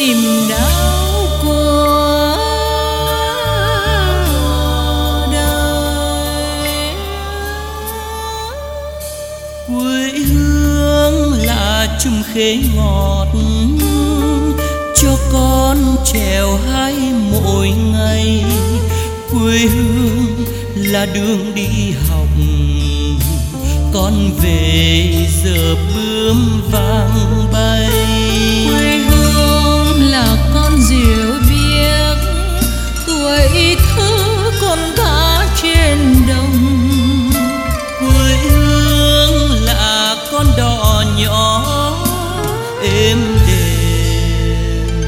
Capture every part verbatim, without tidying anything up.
niềm đau của đời. Quê hương là chum khế ngọt cho con trèo hái mỗi ngày. Quê hương là đường đi học, con về giờ bướm vang bay. Quê hương là con diều biếc, tuổi thơ con cá trên đồng. Quê hương là con đò nhỏ êm đềm,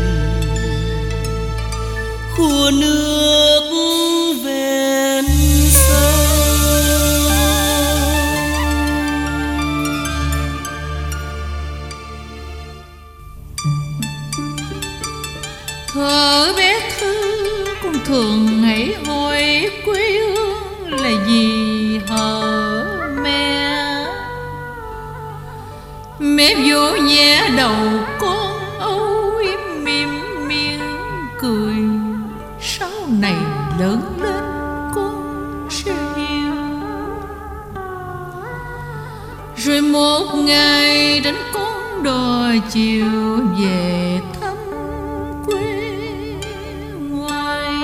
khua nước ven sông. Thuở bé thơ con thường ngày hỏi quê hương là gì hả mẹ. Mẹ vỗ nhẹ đầu con âu yếm mỉm miệng cười. Sau này lớn lên con sẽ hiểu. Rồi một ngày đến con đò chiều về thăm quê ngoài.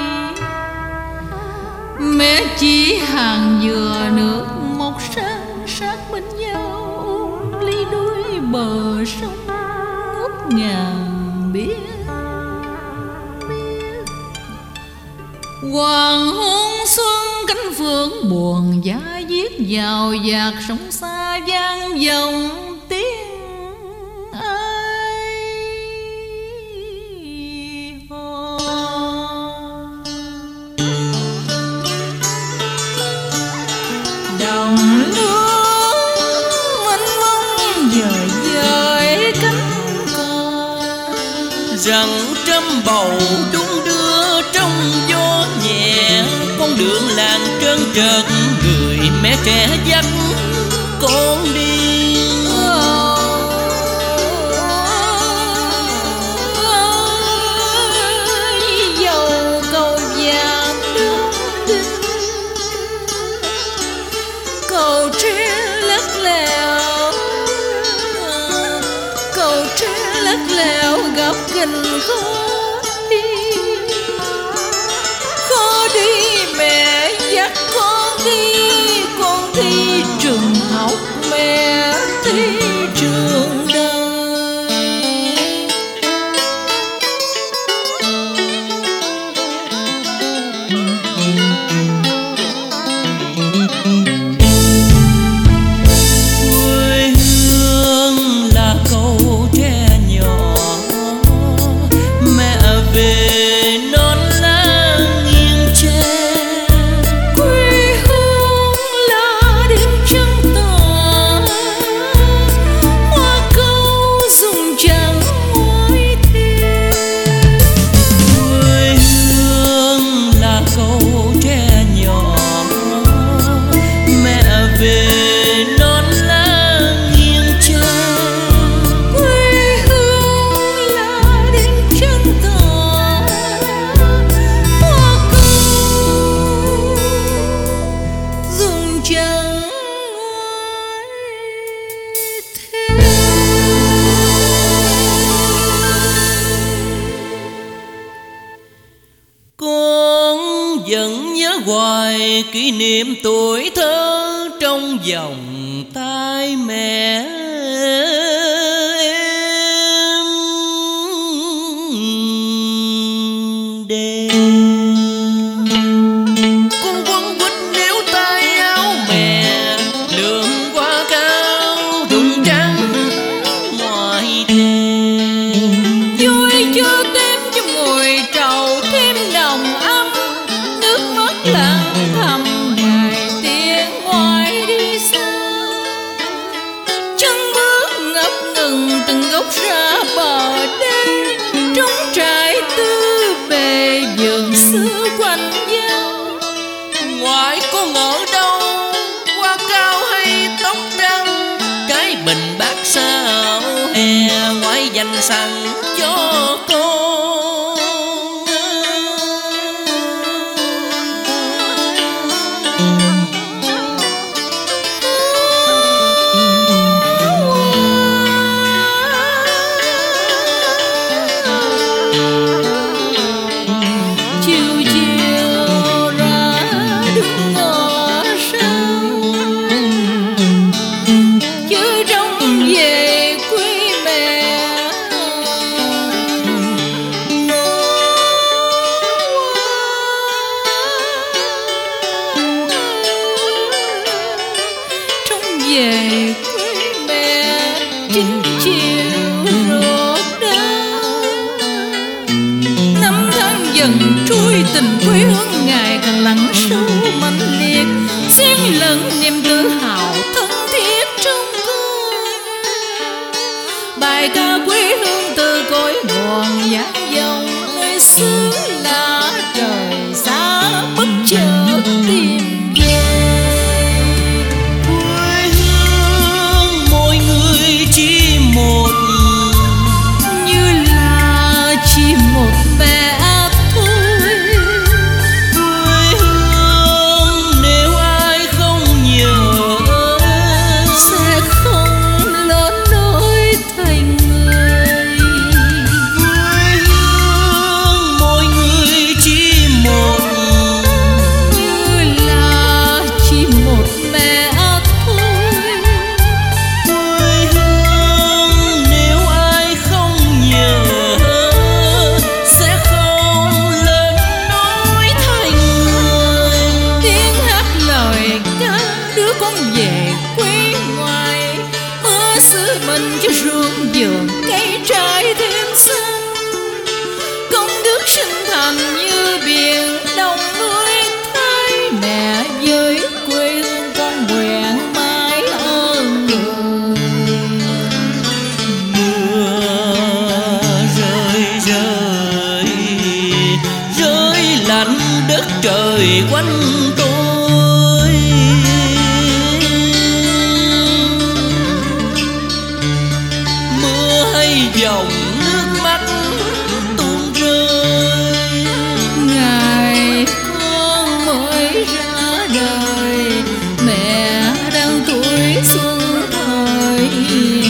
Mẹ chỉ hàng dừa nước một sang sát bên nhau, ôm ly đuôi bờ sông ngút ngàn biết. Hoàng hôn xuân cánh phượng buồn giá viết vào dạt sông xa vang vọng tiếng ai hò. Đồng nước mênh mông dời dời cánh cờ, Rằng trăm bầu đung đưa trong gió nhẹ. Con đường làng trơn trượt, người mẹ trẻ dắt con đi. Dầu cầu vàng đương đinh, cầu tre lắc lẻo, cầu tre lắc lẻo gặp gành khó đi. Khó đi mẹ dắt con đi, con thi trường học mẹ thi trường đời. Quê hương là câu tre nhỏ, mẹ về non lá nghiêng tre. Quê hương là đêm trăng tỏa, hoa câu rụng trắng ngoài thềm. Quê hương là câu tre nhỏ, mẹ về non lá nghiêng tre. Quê hương là đêm trăng tỏa, hoa câu rụng trắng ngoài thềm. Con vẫn nhớ hoài kỷ niệm tuổi thơ trong vòng tay mẹ em đêm. Con quấn quýt níu tay áo mẹ, lượn qua cao rụng trắng ngoài thềm. Vui chưa tim cho ngồi trầu thêm nồng ấm, nước mắt lặng thầm ngày tiếng ngoài đi xa. Chân bước ngập ngừng từng gốc ra bờ đê, trống trải tư bề vườn xưa quanh nhau. Ngoài có ngỡ đâu hoa cao hay tóc trắng, cái bình bát sao hè ngoại dành sẵn cho con. quê hương ngày càng lặng sâu mãnh liệt, xen lẫn niềm tự hào thân thiết trong con. Bài ca quê hương từ cõi nguồn dáng dòng, nơi xứ là trời xa bất chợt tìm về. Quê hương mỗi người chỉ một, như là chỉ một mẹ thôi. quê hương nếu ai không nhớ Sẽ không lớn nổi thành người. quê hương mỗi người chỉ một, Như là chỉ một mẹ thôi. quê hương nếu ai không nhớ sẽ không lớn nổi thành người. Tiếng hát lời ca đứa con về quê ngoài, mưa xứ mình cho ruộng vườn cây trái thêm xanh. Công đức sinh thành như biển đông nuôi thái mẹ, với quê hương con nguyện mãi ơn người. Mưa rơi rơi rơi lạnh đất trời quanh tôi, mưa hay dòng nước mắt tuôn rơi. Ngày con mới ra đời, mẹ đang tuổi xuân thời